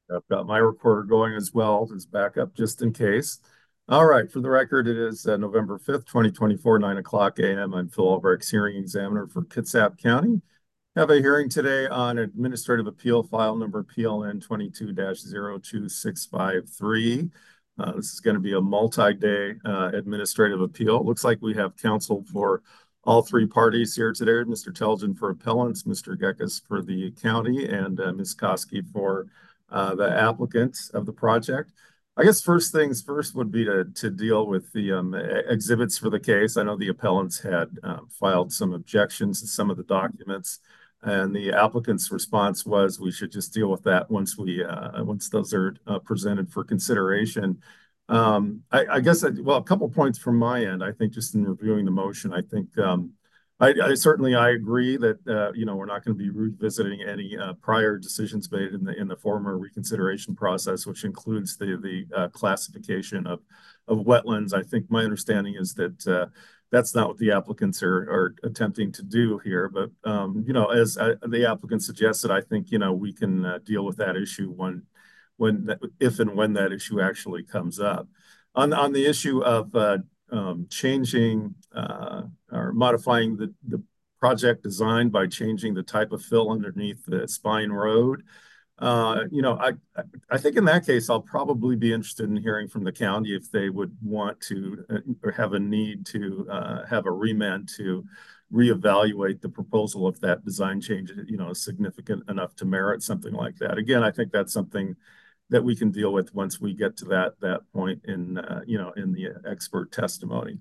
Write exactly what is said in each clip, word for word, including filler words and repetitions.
I've got my recorder going as well as backup just in case. All right, for the record, it is uh, November fifth, twenty twenty-four, nine o'clock a m. I'm Phil Albrecht, hearing examiner for Kitsap County. Have a hearing today on administrative appeal file number P L N twenty-two dash zero two six five three. Uh, this is going to be a multi-day uh, administrative appeal. Looks like we have counsel for all three parties here today. Mister Telgen for appellants, Mister Gekas for the county, and uh, Miz Koski for uh, the applicant of the project. I guess first things first would be to, to deal with the um, exhibits for the case. I know the appellants had uh, filed some objections to some of the documents, and the applicant's response was we should just deal with that once we uh, once those are uh, presented for consideration. Um, I, I guess, I, well, a couple points from my end. I think just in reviewing the motion, I think um, I, I certainly I agree that uh, you know we're not going to be revisiting any uh, prior decisions made in the in the former reconsideration process, which includes the the uh, classification of of wetlands. I think my understanding is that uh, that's not what the applicants are are attempting to do here. But um, you know, as uh, the applicant suggested, I think you know we can uh, deal with that issue when when if and when that issue actually comes up. On on the issue of uh, um, changing uh, or modifying the, the project design by changing the type of fill underneath the spine road. Uh, you know, I I think in that case, I'll probably be interested in hearing from the county if they would want to uh, or have a need to uh, have a remand to reevaluate the proposal if that design change, you know, is significant enough to merit something like that. Again, I think that's something that we can deal with once we get to that that point in uh, you know in the expert testimony.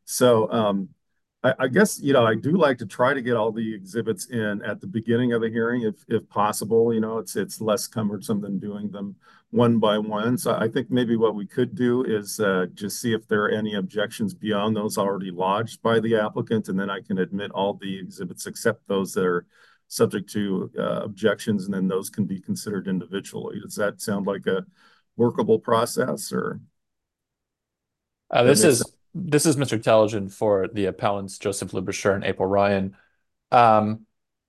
So um, I, I guess you know I do like to try to get all the exhibits in at the beginning of the hearing if if possible. You know, it's it's less cumbersome than doing them one by one. So I think maybe what we could do is uh, just see if there are any objections beyond those already lodged by the applicant, and then I can admit all the exhibits except those that are subject to uh, objections, and then those can be considered individually. Does that sound like a workable process, or Uh, that this makes sense? is this is Mister Intelligent for the appellants Joseph Lubisher and April Ryan. Um,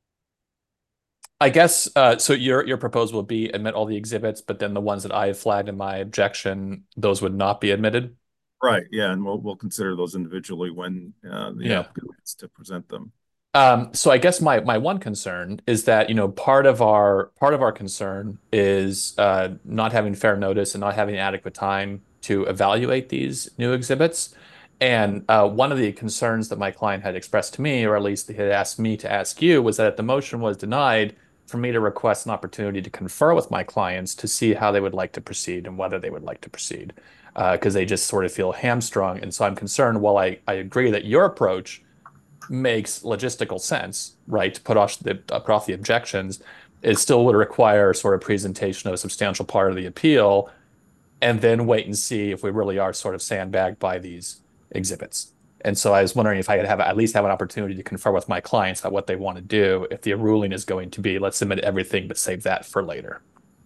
I guess uh, so. Your your proposal would be admit all the exhibits, but then the ones that I have flagged in my objection, those would not be admitted. Right. Yeah, and we'll we'll consider those individually when uh, the Yeah. applicant wants to present them. Um, so I guess my my one concern is that, you know, part of our part of our concern is uh, not having fair notice and not having adequate time to evaluate these new exhibits. And uh, one of the concerns that my client had expressed to me, or at least he had asked me to ask you, was that if the motion was denied, for me to request an opportunity to confer with my clients to see how they would like to proceed and whether they would like to proceed, because uh, they just sort of feel hamstrung. And so I'm concerned, while I, I agree that your approach makes logistical sense, right? To put off the put off the objections, it still would require sort of presentation of a substantial part of the appeal, and then wait and see if we really are sort of sandbagged by these exhibits. And so I was wondering if I could have at least have an opportunity to confer with my clients about what they want to do. If the ruling is going to be, let's submit everything, but save that for later.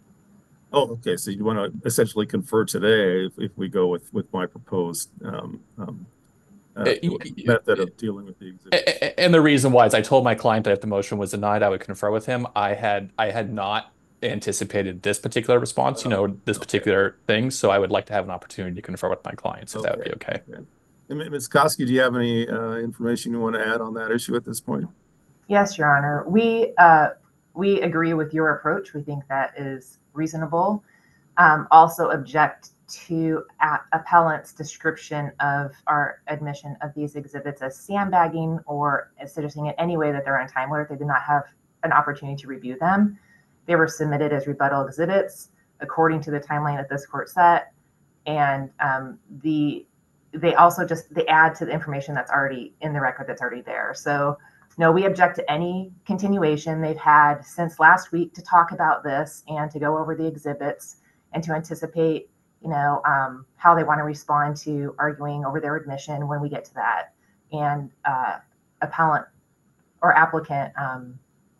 Oh, okay. So you want to essentially confer today if, if we go with with my proposed um, um, uh, method of dealing with the exhibits. And the reason why is I told my client that if the motion was denied, I would confer with him. I had I had not anticipated this particular response, you Oh, know, this okay. particular thing. So I would like to have an opportunity to confer with my clients if that would Okay. be okay. Okay. And Miz Koski, do you have any uh, information you want to add on that issue at this point? Yes, Your Honor. We uh, we agree with your approach. We think that is reasonable. Um, also object to a- appellant's description of our admission of these exhibits as sandbagging or as suggesting in any way that they're untimely or they did not have an opportunity to review them. They were submitted as rebuttal exhibits according to the timeline that this court set, and um, the they also just they add to the information that's already in the record that's already there. So no, we object to any continuation. They've had since last week to talk about this and to go over the exhibits and to anticipate, you know, um, how they want to respond to arguing over their admission when we get to that. And uh, appellant or applicant um,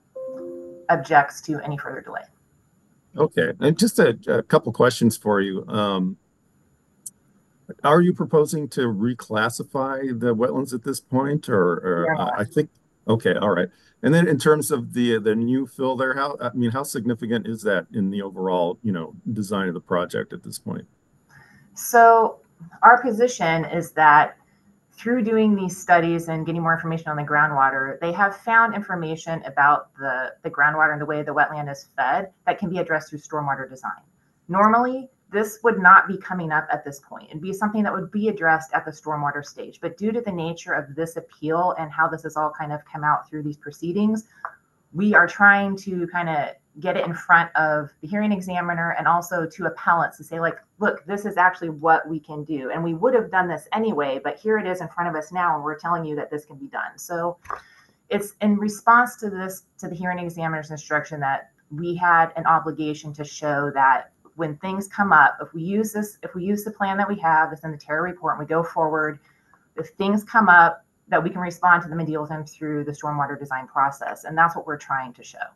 objects to any further delay. Okay. And just a, a couple questions for you. Um, are you proposing to reclassify the wetlands at this point, or, We or are uh, not. I think Okay, all right. And then in terms of the the new fill there, how I mean, how significant is that in the overall, you know, design of the project at this point? So our position is that through doing these studies and getting more information on the groundwater, they have found information about the, the groundwater and the way the wetland is fed that can be addressed through stormwater design. Normally, this would not be coming up at this point. It'd be something that would be addressed at the stormwater stage. But due to the nature of this appeal and how this has all kind of come out through these proceedings, we are trying to kind of get it in front of the hearing examiner and also to appellants to say, like, look, this is actually what we can do. And we would have done this anyway, but here it is in front of us now, and we're telling you that this can be done. So it's in response to this, to the hearing examiner's instruction, that we had an obligation to show that when things come up, if we use this, if we use the plan that we have, it's in the Terra report, and we go forward, if things come up, that we can respond to them and deal with them through the stormwater design process. And that's what we're trying to show.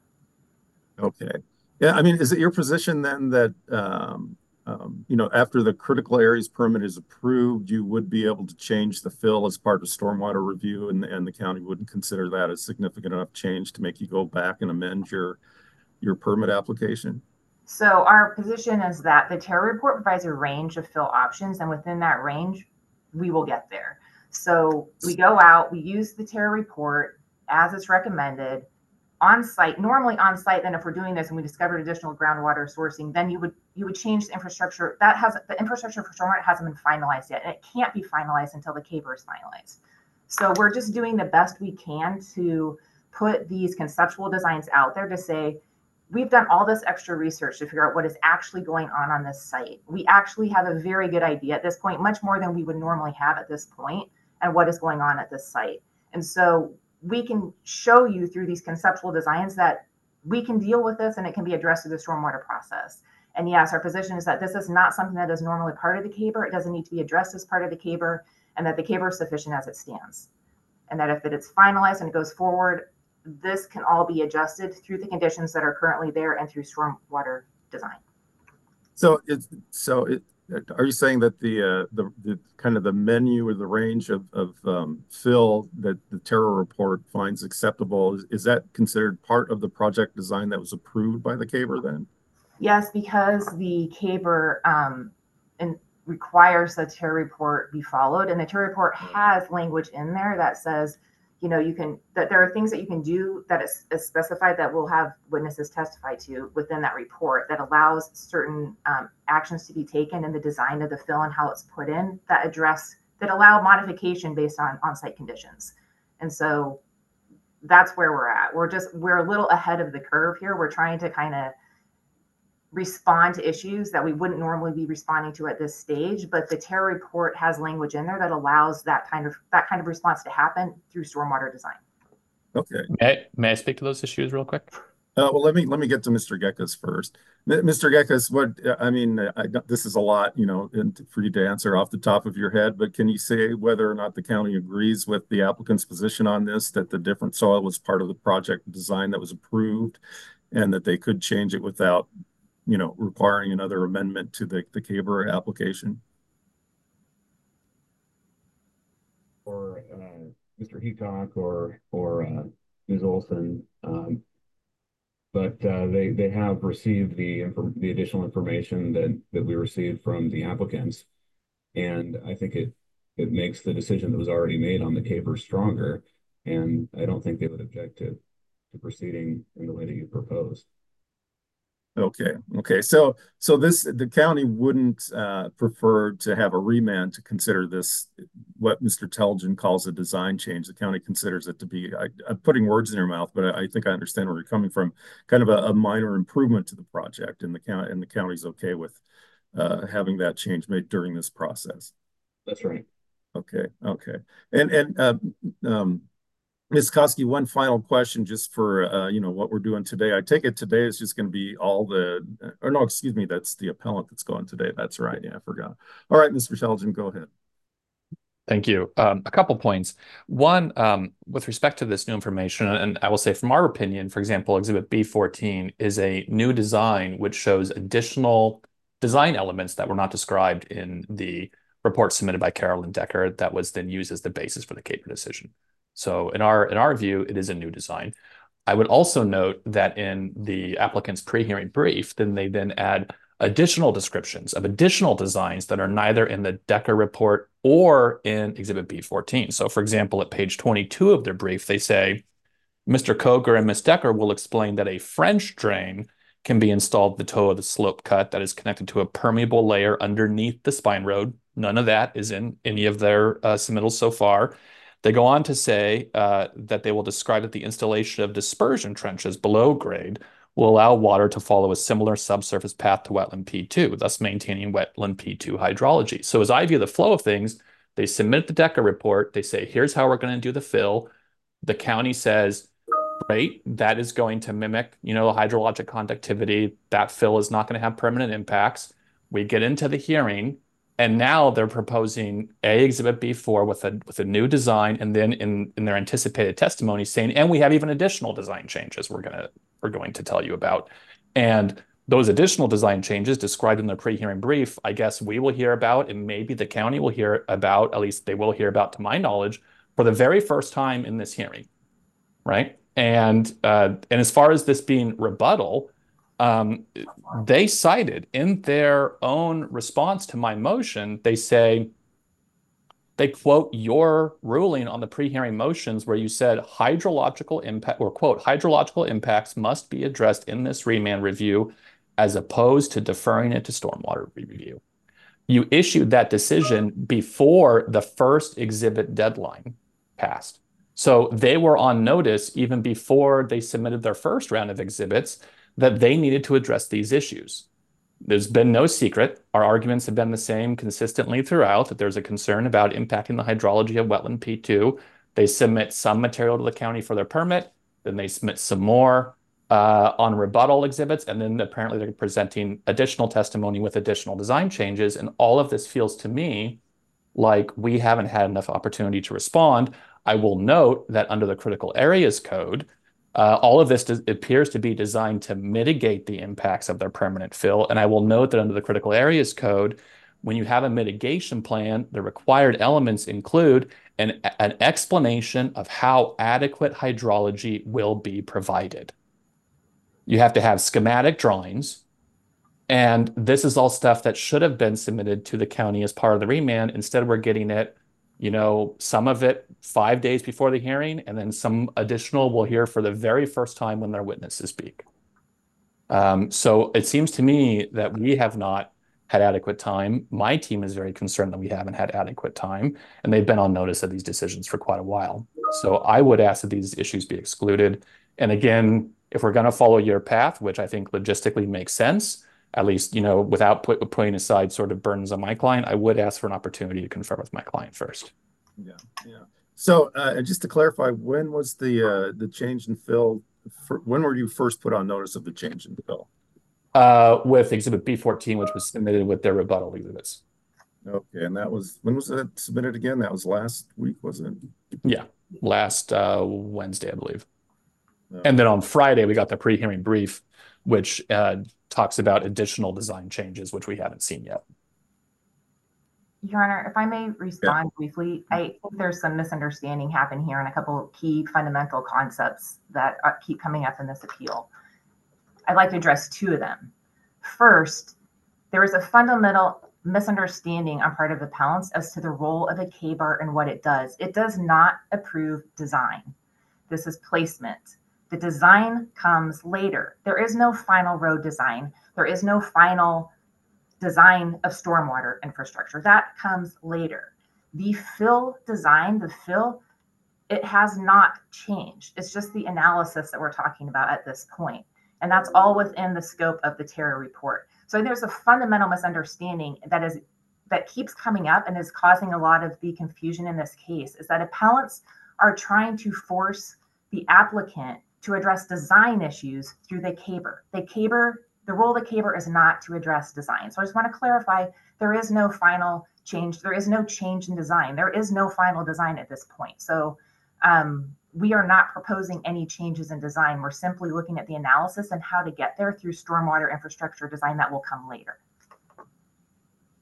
Okay. Yeah, I mean, is it your position then that um, um, you know, after the critical areas permit is approved, you would be able to change the fill as part of stormwater review, and, and the county wouldn't consider that a significant enough change to make you go back and amend your your permit application? So our position is that the Terra report provides a range of fill options, and within that range, we will get there. So we go out, we use the Terra report as it's recommended on site. Normally on site, then if we're doing this and we discovered additional groundwater sourcing, then you would you would change the infrastructure. That has the infrastructure for stormwater hasn't been finalized yet, and it can't be finalized until the CABR is finalized. So we're just doing the best we can to put these conceptual designs out there to say, we've done all this extra research to figure out what is actually going on on this site. We actually have a very good idea at this point, much more than we would normally have at this point, and what is going on at this site. And so we can show you through these conceptual designs that we can deal with this and it can be addressed through the stormwater process. And yes, our position is that this is not something that is normally part of the CABR. It doesn't need to be addressed as part of the CABR, and that the CABR is sufficient as it stands. And that if it's finalized and it goes forward, this can all be adjusted through the conditions that are currently there and through stormwater design. So it's so it, are you saying that the uh, the the kind of the menu or the range of of um, fill that the Terra report finds acceptable, is, is that considered part of the project design that was approved by the CABR then? Yes, because the CABR um, and requires the Terra report be followed, and the Terra report has language in there that says, you know, you can, that there are things that you can do that is, is specified that will have witnesses testify to within that report that allows certain um, actions to be taken in the design of the fill and how it's put in that address, that allow modification based on on-site conditions. And so that's where we're at. We're just, we're a little ahead of the curve here. We're trying to kind of respond to issues that we wouldn't normally be responding to at this stage, but the Terra report has language in there that allows that kind of that kind of response to happen through stormwater design. Okay. May I, may I speak to those issues real quick? Uh, well, let me let me get to Mister Gekas first. Mister Gekas, what I mean, I, this is a lot, you know, for you to answer off the top of your head, but can you say whether or not the county agrees with the applicant's position on this, that the different soil was part of the project design that was approved, and that they could change it without, you know, requiring another amendment to the, the CABR application? Or uh, Mister Heacock or or uh, Miz Olson, um, but uh, they they have received the the additional information that that we received from the applicants, and I think it it makes the decision that was already made on the CABR stronger, and I don't think they would object to to proceeding in the way that you proposed. Okay. Okay. So, so this, the county wouldn't uh, prefer to have a remand to consider this, what Mister Telgen calls a design change. The county considers it to be, I, I'm putting words in your mouth, but I, I think I understand where you're coming from, kind of a, a minor improvement to the project, and the county, and the county's okay with uh, having that change made during this process. That's right. Okay. Okay. And, and uh, um, Miz Koski, one final question just for, uh, you know, what we're doing today. I take it today is just going to be all the, or no, excuse me, that's the appellant that's going today. That's right. Yeah, I forgot. All right, Mister Telgen, go ahead. Thank you. Um, a couple points. One, um, with respect to this new information, and I will say from our opinion, for example, Exhibit B fourteen is a new design which shows additional design elements that were not described in the report submitted by Carolyn Decker that was then used as the basis for the CABR decision. So in our in our view, it is a new design. I would also note that in the applicant's pre-hearing brief, then they then add additional descriptions of additional designs that are neither in the Decker report or in Exhibit B fourteen. So for example, at page twenty-two of their brief, they say, Mister Koger and Miz Decker will explain that a French drain can be installed at the toe of the slope cut that is connected to a permeable layer underneath the spine road. None of that is in any of their uh, submittals so far. They go on to say uh, that they will describe that the installation of dispersion trenches below grade will allow water to follow a similar subsurface path to wetland P two, thus maintaining wetland P two hydrology. So as I view the flow of things, they submit the Decker report. They say, here's how we're going to do the fill. The county says, great, that is going to mimic, you know, hydrologic conductivity. That fill is not going to have permanent impacts. We get into the hearing, and now they're proposing a Exhibit B four with a with a new design, and then in, in their anticipated testimony saying, and we have even additional design changes we're gonna we're going to tell you about. And those additional design changes described in the pre-hearing brief, I guess we will hear about, and maybe the county will hear about, at least they will hear about, to my knowledge, for the very first time in this hearing, right? And uh, and as far as this being rebuttal, um, they cited in their own response to my motion, they say, they quote your ruling on the pre-hearing motions where you said hydrological impact, or quote, hydrological impacts must be addressed in this remand review as opposed to deferring it to stormwater review. You issued that decision before the first exhibit deadline passed. So they were on notice even before they submitted their first round of exhibits that they needed to address these issues. There's been no secret. Our arguments have been the same consistently throughout, that there's a concern about impacting the hydrology of wetland P two. They submit some material to the county for their permit, then they submit some more uh, on rebuttal exhibits, and then apparently they're presenting additional testimony with additional design changes. And all of this feels to me like we haven't had enough opportunity to respond. I will note that under the critical areas code, uh, all of this appears to be designed to mitigate the impacts of their permanent fill. And I will note that under the critical areas code, when you have a mitigation plan, the required elements include an, an explanation of how adequate hydrology will be provided. You have to have schematic drawings. And this is all stuff that should have been submitted to the county as part of the remand. Instead, we're getting it, you know, some of it five days before the hearing, and then some additional we'll hear for the very first time when their witnesses speak. Um, so it seems to me that we have not had adequate time. My team is very concerned that we haven't had adequate time, and they've been on notice of these decisions for quite a while. So I would ask that these issues be excluded. And again, if we're going to follow your path, which I think logistically makes sense, at least, you know, without put, putting aside sort of burdens on my client, I would ask for an opportunity to confer with my client first. Yeah, yeah. So uh, just to clarify, when was the uh, the change in fill? For, when were you first put on notice of the change in fill? Uh, with Exhibit B fourteen, which was submitted with their rebuttal exhibits. Okay, and that was, when was that submitted again? That was last week, wasn't it? Yeah, last uh, Wednesday, I believe. No. And then on Friday, we got the pre-hearing brief, which uh, talks about additional design changes, which we haven't seen yet. Your Honor, if I may respond yeah. briefly, I think there's some misunderstanding happening here and a couple of key fundamental concepts that are, keep coming up in this appeal. I'd like to address two of them. First, there is a fundamental misunderstanding on part of appellants as to the role of a K-bar and what it does. It does not approve design. This is placement. The design comes later. There is no final road design. There is no final design of stormwater infrastructure. That comes later. The fill design, the fill, it has not changed. It's just the analysis that we're talking about at this point. And that's all within the scope of the Terra report. So there's a fundamental misunderstanding that is that keeps coming up and is causing a lot of the confusion in this case, is that appellants are trying to force the applicant to address design issues through the K-bar. The K-bar, the role of the K-bar is not to address design. So I just want to clarify, there is no final change. There is no change in design. There is no final design at this point. So um, we are not proposing any changes in design. We're simply looking at the analysis and how to get there through stormwater infrastructure design that will come later.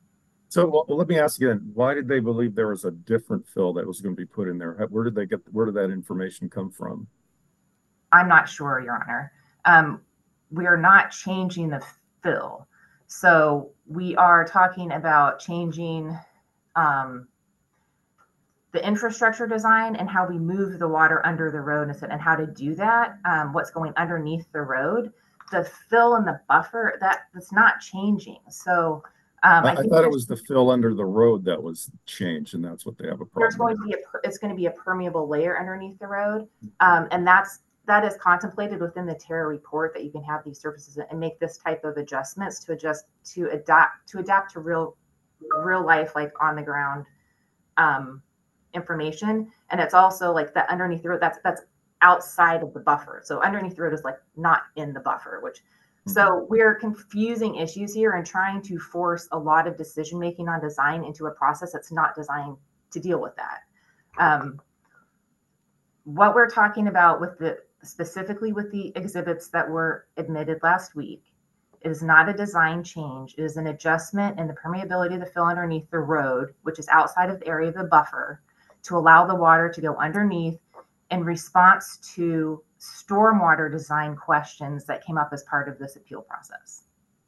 So well, let me ask again, why did they believe there was a different fill that was going to be put in there? Where did they get, where did that information come from? I'm not sure, Your Honor. Um, we are not changing the fill. So we are talking about changing um, the infrastructure design and how we move the water under the road and how to do that, um, what's going underneath the road. The fill and the buffer, that that's not changing. So um, I, I I think thought it was the fill under the road that was changed, and that's what they have a there's problem going with. to be a it's going to be a permeable layer underneath the road, um, and that's that is contemplated within the Terra report that you can have these surfaces and make this type of adjustments to adjust to adapt to adapt to real real life, like on the ground um, information. And it's also like that underneath the road, that's that's outside of the buffer. So underneath the road is like not in the buffer, which Mhm. so we're confusing issues here and trying to force a lot of decision making on design into a process that's not designed to deal with that. Um, what we're talking about with the specifically with the exhibits that were admitted last week is not a design change. It is an adjustment in the permeability of the fill underneath the road, which is outside of the area of the buffer, to allow the water to go underneath in response to stormwater design questions that came up as part of this appeal process.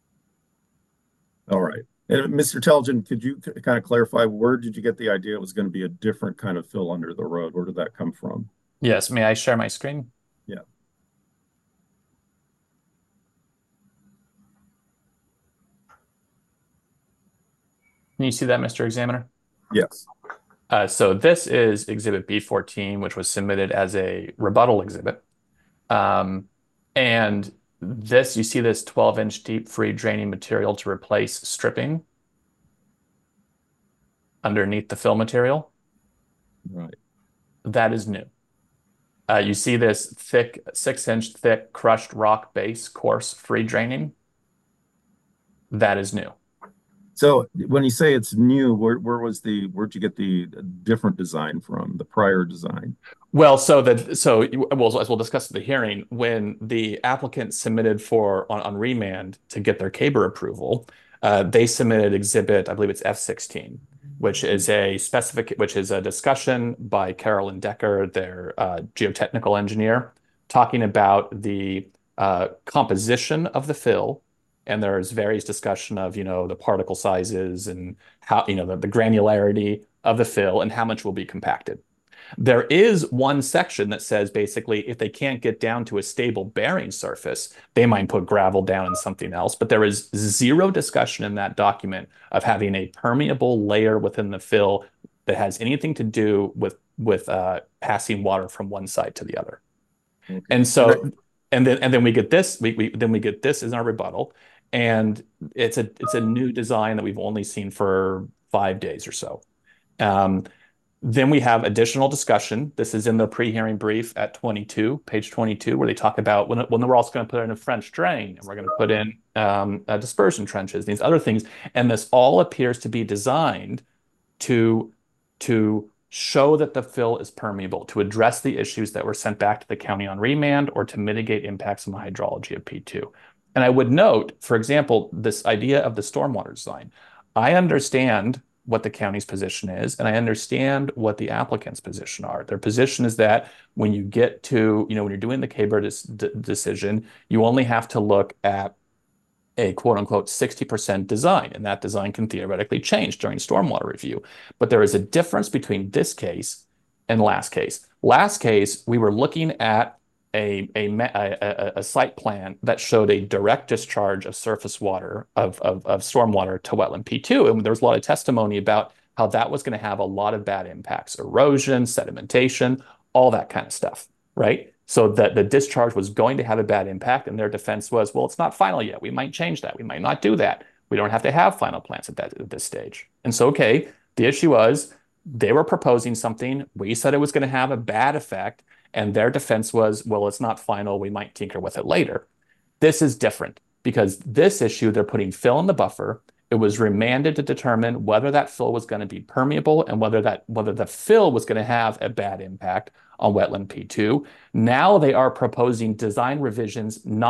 All right. And Mister Telgen, could you kind of clarify, where did you get the idea it was going to be a different kind of fill under the road? Where did that come from? Yes, may I share my screen? Yeah. Can you see that, Mister Examiner? Yes. Uh, so this is Exhibit B fourteen, which was submitted as a rebuttal exhibit. Um, and this, you see this twelve inch deep free draining material to replace stripping underneath the fill material. Right. That is new. Uh, you see this thick, six inch thick crushed rock base coarse free draining. That is new. So when you say it's new, where where was the where'd you get the different design from, the prior design? Well, so that so well, as we'll discuss at the hearing, when the applicant submitted for on, on remand to get their K B R approval, uh, they submitted exhibit, I believe it's F sixteen, which is a specific, which is a discussion by Carolyn Decker, their uh, geotechnical engineer, talking about the uh, composition of the fill. And there's various discussion of, you know, the particle sizes and how, you know, the, the granularity of the fill and how much will be compacted. There is one section that says basically if they can't get down to a stable bearing surface, they might put gravel down in something else. But there is zero discussion in that document of having a permeable layer within the fill that has anything to do with with uh, passing water from one side to the other. Okay. And so, and then and then we get this, we, we then we get this as our rebuttal, and it's a it's a new design that we've only seen for five days or so. Um, then we have additional discussion. This is in the pre-hearing brief at twenty-two, page twenty-two, where they talk about when, when we're also going to put in a French drain and we're going to put in um, uh, dispersion trenches, these other things. And this all appears to be designed to, to show that the fill is permeable, to address the issues that were sent back to the county on remand or to mitigate impacts on the hydrology of P two. And I would note, for example, this idea of the stormwater design. I understand what the county's position is, and I understand what the applicant's position are. Their position is that when you get to, you know, when you're doing the K B R decision, you only have to look at a quote unquote sixty percent design, and that design can theoretically change during stormwater review. But there is a difference between this case and last case. Last case, we were looking at a, a, a, a site plan that showed a direct discharge of surface water, of, of, of stormwater to wetland P two. And there was a lot of testimony about how that was going to have a lot of bad impacts, erosion, sedimentation, all that kind of stuff, right? So that the discharge was going to have a bad impact, and their defense was, well, it's not final yet. We might change that. We might not do that. We don't have to have final plans at that at this stage. And so, okay, the issue was they were proposing something. We said it was going to have a bad effect, and their defense was, well, it's not final. We might tinker with it later. This is different because this issue, they're putting fill in the buffer. It was remanded to determine whether that fill was going to be permeable and whether that whether the fill was going to have a bad impact on wetland P two. Now they are proposing design revisions, not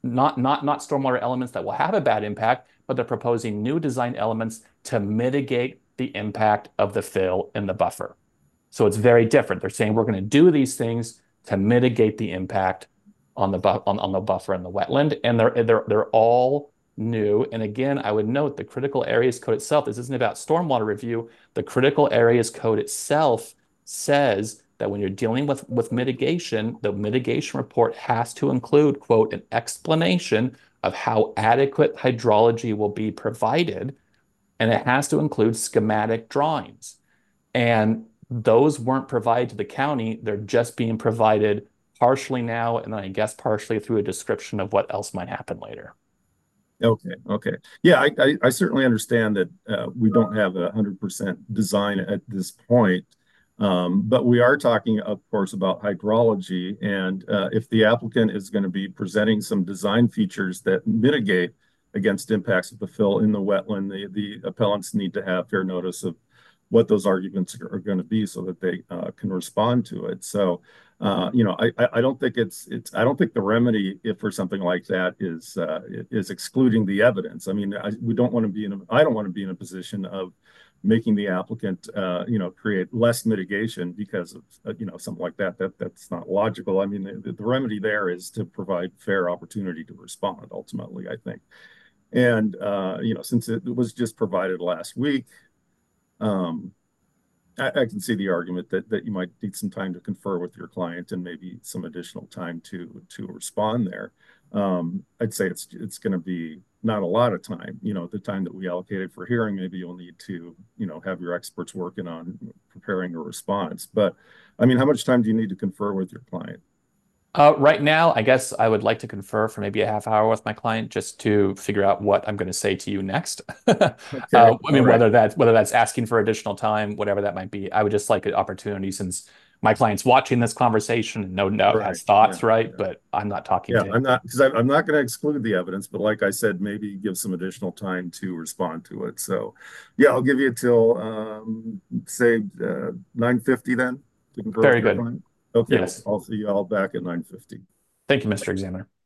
not not not stormwater elements that will have a bad impact, but they're proposing new design elements to mitigate the impact of the fill in the buffer. So it's very different. They're saying we're going to do these things to mitigate the impact on the bu- on, on the buffer and the wetland, and they're they're they're all new. And again, I would note the critical areas code itself. This isn't about stormwater review. The critical areas code itself says that when you're dealing with with mitigation, the mitigation report has to include, quote, an explanation of how adequate hydrology will be provided, and it has to include schematic drawings. And those weren't provided to the county. They're just being provided partially now, and then I guess partially through a description of what else might happen later. Okay, okay. Yeah, I, I, I certainly understand that uh, we don't have a hundred percent design at this point. Um, but we are talking, of course, about hydrology. And uh, if the applicant is going to be presenting some design features that mitigate against impacts of the fill in the wetland, the, the appellants need to have fair notice of what those arguments are going to be so that they uh, can respond to it. So, uh, you know, I, I don't think it's it's I don't think the remedy if for something like that is uh, is excluding the evidence. I mean, I, we don't want to be in a I don't want to be in a position of making the applicant, uh, you know, create less mitigation because of, uh, you know, something like that. That that's not logical. I mean, the, the remedy there is to provide fair opportunity to respond. Ultimately, I think, and uh, you know, since it was just provided last week. Um, I, I can see the argument that that you might need some time to confer with your client and maybe some additional time to to respond there. Um, I'd say it's it's going to be not a lot of time. You know, the time that we allocated for hearing, maybe you'll need to, you know, have your experts working on preparing a response. But I mean, how much time do you need to confer with your client? Uh, right now, I guess I would like to confer for maybe a half hour with my client just to figure out what I'm going to say to you next. uh, Okay, I all mean, right. whether that's whether that's asking for additional time, whatever that might be. I would just like an opportunity since my client's watching this conversation and no doubt Right. has Yeah. thoughts, right? Yeah. But I'm not talking Yeah, to him. I'm not because I'm not going to exclude the evidence, but like I said, maybe give some additional time to respond to it. So, yeah, I'll give you till um, say uh, nine fifty then to confer with Very your good. client. Okay, well, Yes. I'll see you all back at nine fifty. Thank you, Mister Examiner.